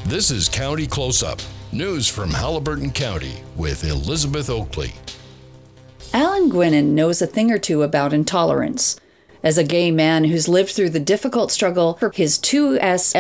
This is County Close-Up, news from Haliburton County with Elizabeth Oakley. Alan Gwinnen knows a thing or two about intolerance. As a gay man who's lived through the difficult struggle for his 2S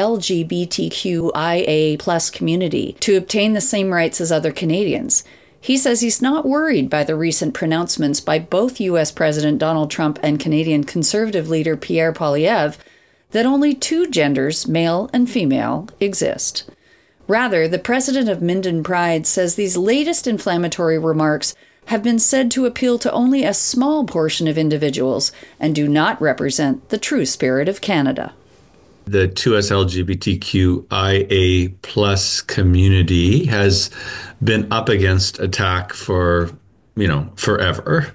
LGBTQIA+ community to obtain the same rights as other Canadians, he says he's not worried by the recent pronouncements by both U.S. President Donald Trump and Canadian Conservative leader Pierre Poilievre that only two genders, male and female, exist. Rather, the president of Minden Pride says these latest inflammatory remarks have been said to appeal to only a small portion of individuals and do not represent the true spirit of Canada. The 2S LGBTQIA plus community has been up against attack for, forever.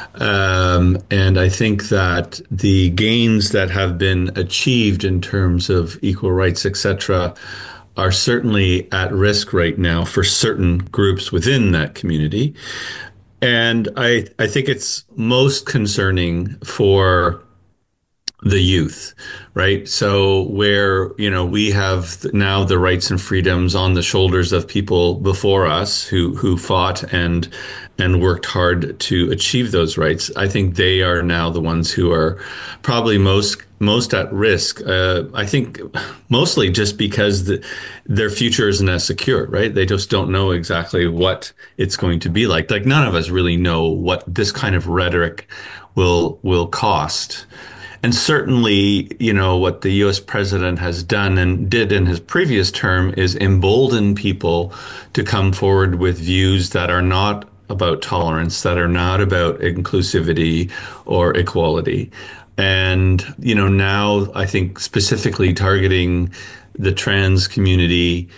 And I think that the gains that have been achieved in terms of equal rights, etc., are certainly at risk right now for certain groups within that community. And I think it's most concerning for the youth, right? So where, we have now the rights and freedoms on the shoulders of people before us who fought and worked hard to achieve those rights. I think they are now the ones who are probably most at risk. I think mostly just because their future isn't as secure, right? They just don't know exactly what it's going to be like. Like none of us really know what this kind of rhetoric will cost. And certainly, what the U.S. president has done and did in his previous term is embolden people to come forward with views that are not about tolerance, that are not about inclusivity or equality. And, now I think specifically targeting the trans community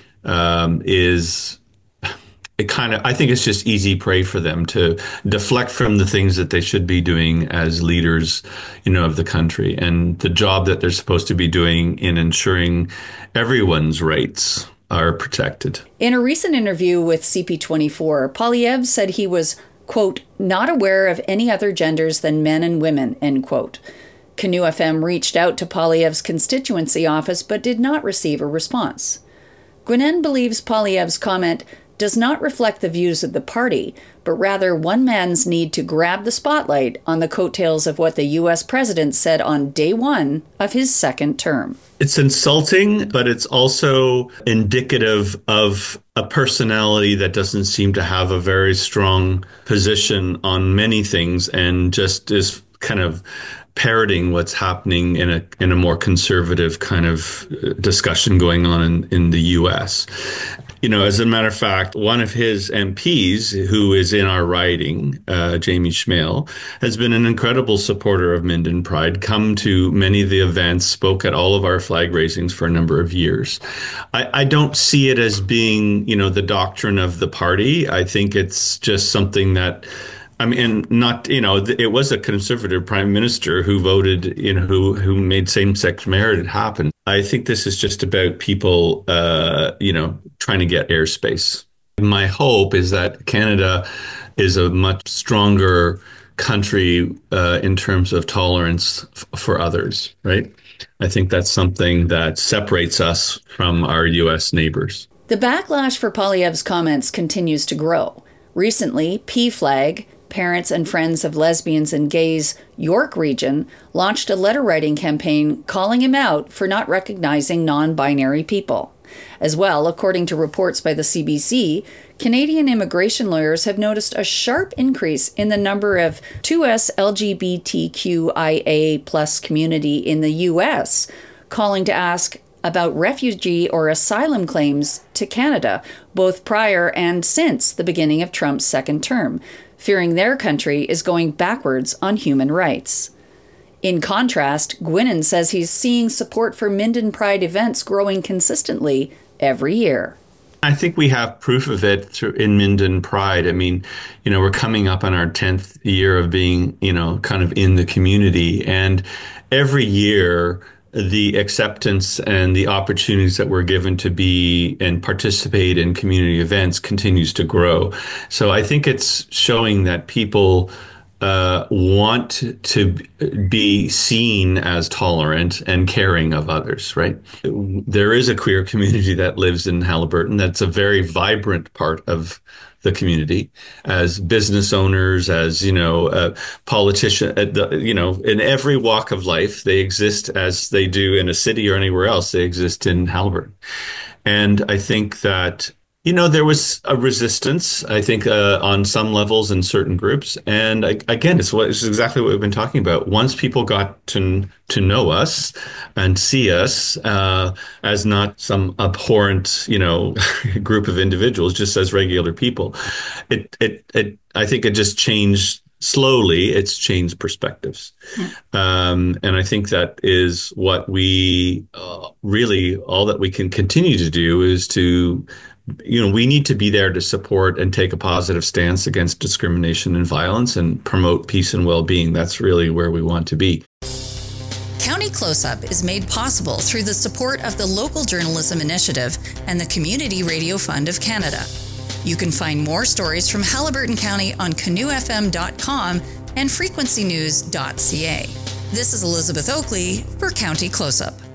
I think it's just easy prey for them to deflect from the things that they should be doing as leaders, of the country and the job that they're supposed to be doing in ensuring everyone's rights are protected. In a recent interview with CP24, Poilievre said he was, quote, not aware of any other genders than men and women, end quote. Canoe FM reached out to Poilievre's constituency office but did not receive a response. Gwinnen believes Poilievre's comment does not reflect the views of the party, but rather one man's need to grab the spotlight on the coattails of what the U.S. president said on day one of his second term. It's insulting, but it's also indicative of a personality that doesn't seem to have a very strong position on many things and just is kind of parroting what's happening in a more conservative kind of discussion going on in the U.S. As a matter of fact, one of his MPs, who is in our riding, Jamie Schmale, has been an incredible supporter of Minden Pride, come to many of the events, spoke at all of our flag raisings for a number of years. I don't see it as being, the doctrine of the party. I think it's just something that it was a conservative prime minister who voted, who made same-sex marriage happen. I think this is just about people, trying to get airspace. My hope is that Canada is a much stronger country in terms of tolerance for others, right? I think that's something that separates us from our U.S. neighbors. The backlash for Poilievre's comments continues to grow. Recently, PFLAG, Parents and Friends of Lesbians and Gays York Region, launched a letter-writing campaign calling him out for not recognizing non-binary people. As well, according to reports by the CBC, Canadian immigration lawyers have noticed a sharp increase in the number of 2S LGBTQIA+ community in the U.S., calling to ask about refugee or asylum claims to Canada, both prior and since the beginning of Trump's second term, fearing their country is going backwards on human rights. In contrast, Gwinnen says he's seeing support for Minden Pride events growing consistently every year. I think we have proof of it in Minden Pride. We're coming up on our 10th year of being, kind of in the community. And every year, the acceptance and the opportunities that we're given to be and participate in community events continues to grow. So I think it's showing that people want to be seen as tolerant and caring of others, right? There is a queer community that lives in Haliburton. That's a very vibrant part of the community, as business owners, as, politicians, in every walk of life, they exist as they do in a city or anywhere else. They exist in Haliburton. And I think that, there was a resistance, I think, on some levels in certain groups. And again, it's exactly what we've been talking about. Once people got to know us and see us as not some abhorrent, group of individuals, just as regular people, I think it just changed. Slowly, it's changed perspectives. And I think that is what we really, all that we can continue to do is to, we need to be there to support and take a positive stance against discrimination and violence and promote peace and well-being. That's really where we want to be. County Close-Up is made possible through the support of the Local Journalism Initiative and the Community Radio Fund of Canada. You can find more stories from Haliburton County on canoefm.com and frequencynews.ca. This is Elizabeth Oakley for County Close-Up.